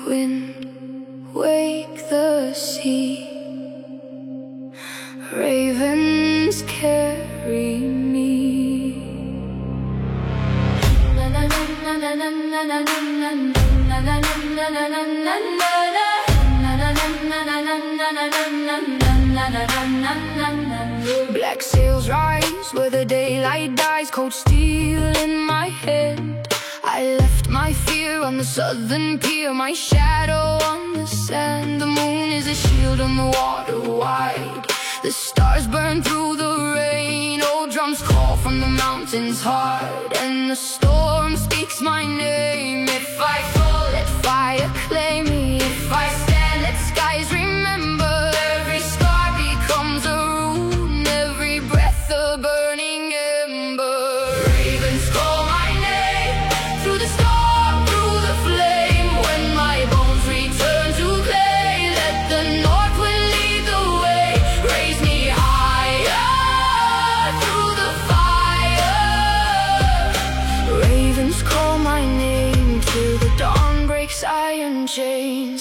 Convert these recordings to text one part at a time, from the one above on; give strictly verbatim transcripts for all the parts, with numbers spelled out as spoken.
wind, wake the sea. Ravens carry me. Black sails rise where the daylight dies, cold steel in my head. I left my fear on the southern pier, my shadow on the sand. The moon is a shield on the water wide. The stars burn through the rain. Old drums call from the mountains hard, and the storm speaks my name. If I fall, let fire claim me. If I stand, let skies remember. Every scar becomes a rune, every breath a burning ember. Ravens call my name through the storm, through the flame. When my bones return to clay, let the north wind lead the way. Raise me higher through the fire. Ravens call my name till the dawn breaks iron chains.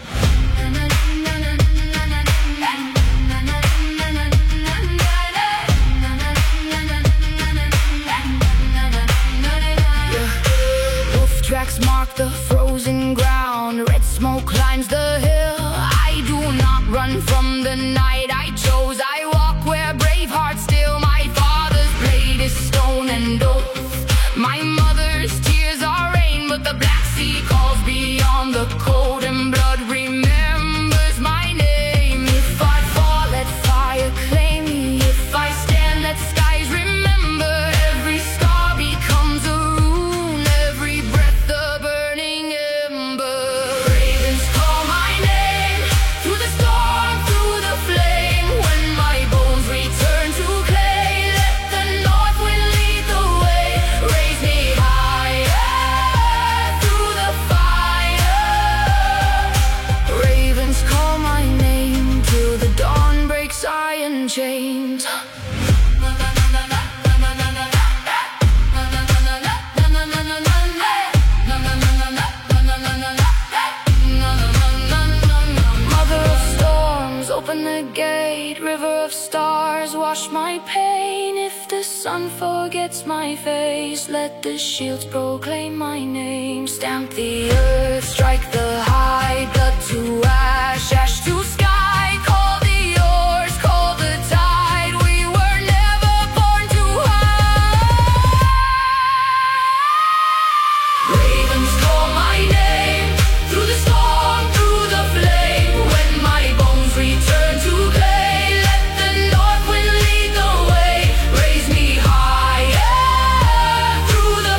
Tracks mark the frozen ground. Red smoke lines the hill. I do not run from the night I chose. I walk where brave hearts still. My father's blade is stone and oath. My mother's tears are rain, but the black sea calls beyond the cold, and blood remembers my name. If I fall, let fire claim me. If I stand, let skies remember. Every scar becomes a rune, every breath a burning ember. Ravens call my name through the storm, through the flame. When my bones return to clay, let the north wind lead the way. Raise me higher through the fire. Ravens call my name till the dawn breaks iron chains. Mother of storms, open the gate. River of stars, wash my pain. If the sun forgets my face, let the shields proclaim my name. Stamp the earth, strike the high, blood to ash, ash to sky. Call the oars, call the tide. We were never born to hide. Ravens call my name through the storm, through the flame. When my bones return to clay, let the north wind lead the way. Raise me higher through the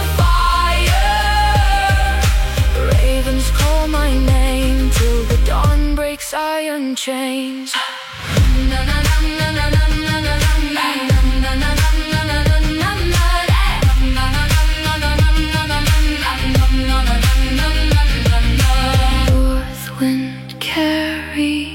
fire. Ravens call my name till the dawn breaks iron chains. North wind carry